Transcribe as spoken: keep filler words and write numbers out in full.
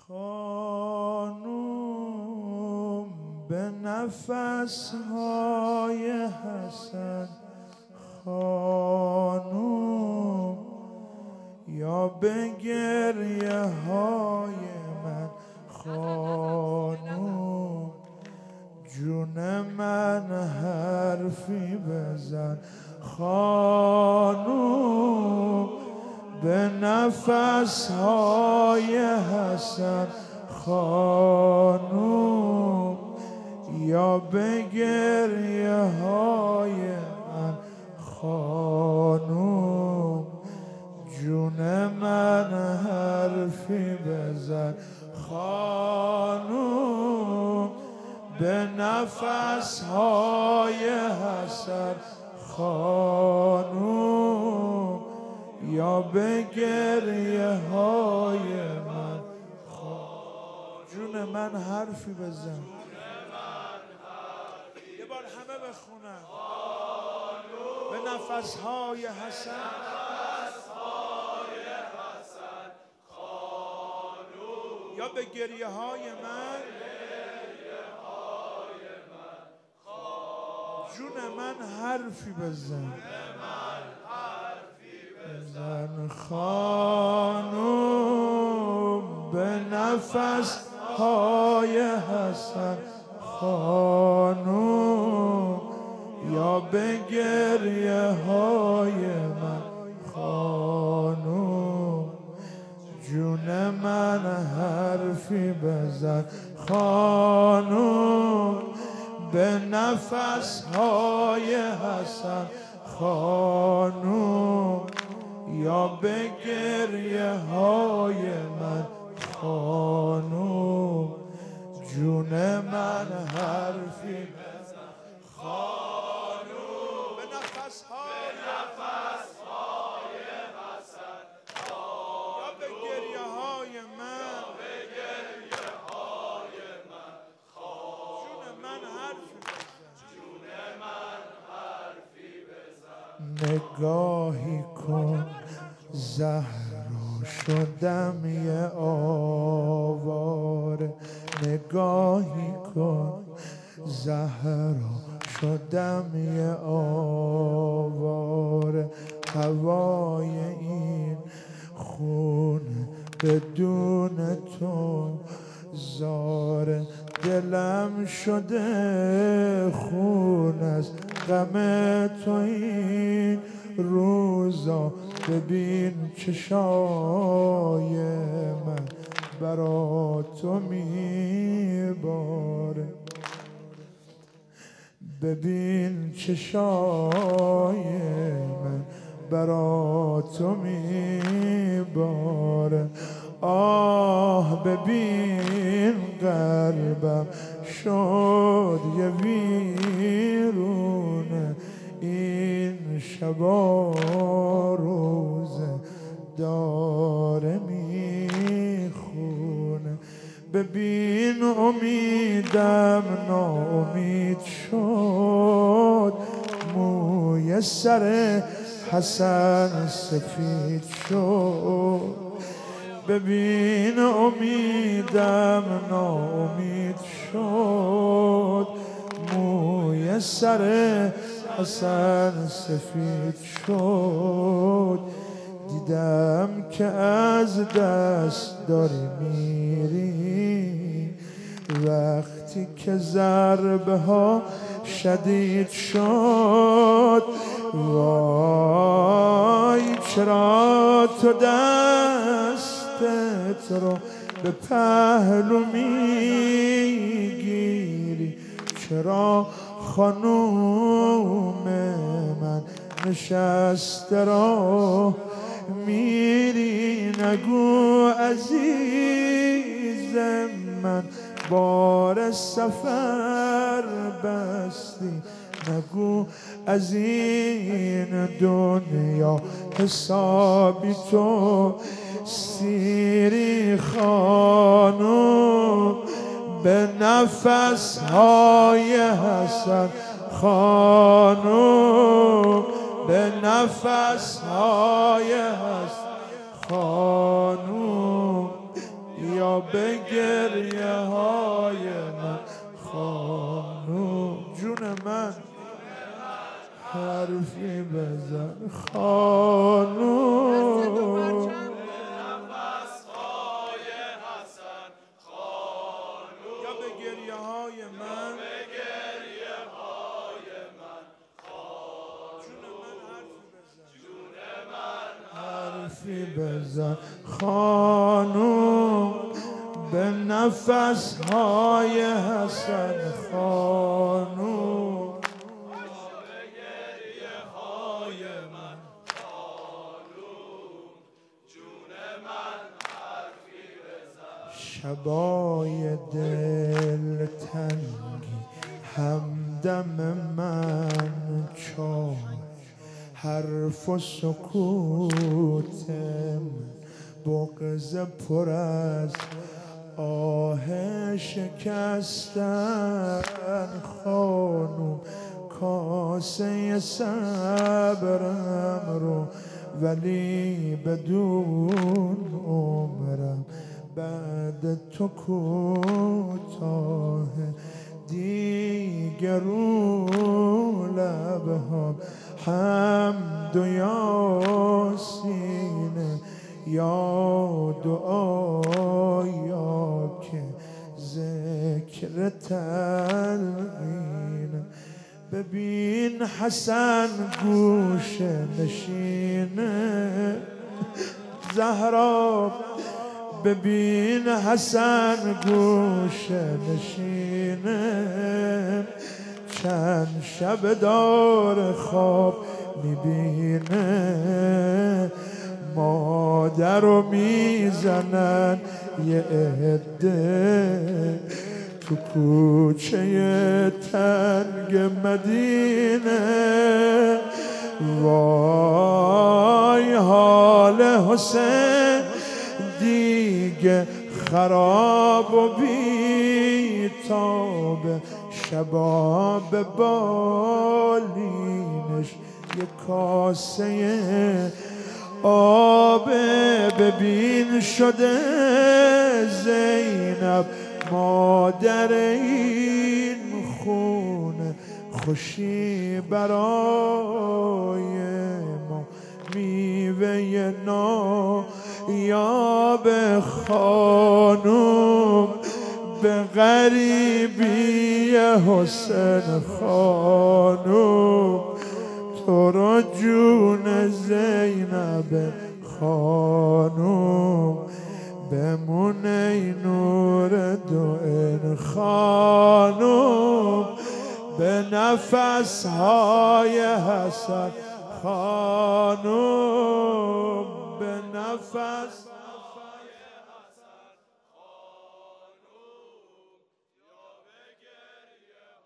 خانوم به نفسهای حسن، خانوم یا به گریه های من، خانوم جون من حرفی بزن، خانوم به نفسهای حسن، خانوم یا به گریه های من، خانوم جون من حرفی بزن، خانوم به نفسهای حسن، خانوم یا به گریه های من، جون من حرفی بزن. یه بار همه بخونن. به نفسهای حسن، یا به گریه های من، جون من حرفی بزن. بزن خانوم به نفس های حسن، خانوم یا به گریه های من، خانوم جون من حرفی بزن، خانوم به نفس های حسن، خانوم یا به گریه های من، خانوم جون من حرفی بزن، خانوم به نفس های حسن، یا به گریه های من، جون من حرفی بزن. نگاهی کن زهرا شدم یه آواره، نگاهی کن زهرا شدم یه آواره، هوای این خونه بدون تو زاره، دلم شده خون از غم تو این روزا، ببین چشای من برا تو میباره، ببین چشای من برا تو میباره، آه ببین قلبم شد یه ویرونه، این شبا روزه داره میخونه، ببین امیدم ناامید شد، موی سر حسن سفید شد، ببین امیدم ناامید شد، موی سر حسن سفید شد، دیدم که از دست داری میری، وقتی که ضربه ها شدید شد، وای چرا تو دستت رو به پهلو میگیری، چرا خانوم من نشسته را میری، نگو عزیز من بار سفر بستی، نگو از این دنیا حسابی تو سیری، خانوم به نفس های حسن، خانوم به نفس های حسن، خانوم یا به گریه های من خانوم جون من حرفی بزن خانوم یا به گریه های من حرفی بزن خانوم به نفس های حسن خانوم به گریه های من خانوم جون من حرفی بزن شبای دل تنگی همدم من چار حرف و سکوتم بغض پر از آه شکستن خانوم کاسه صبرم رو ولی بدون عمرم بعد تو کوتاه دیگر رو لبهام حمد و یاسینه یا دعا یا که ذکر تلقین ببین حسن گوش نشینه زهرا ببین حسن گوش نشینه چند شب دار خواب میبینه مادر رو میزنن یه عده تو کوچه تنگ مدینه وای حال حسین دیگه خراب و بیتابه شباب بالینش یه کاسه آب ببین شده زینب مادر این خونه خوشی برای ما میوه نایاب خانوم به غریبی حسین خانوم تو رو جون زینب خانوم بمونه ای نور دو این خانوم به نفس های حسن خانوم به نفس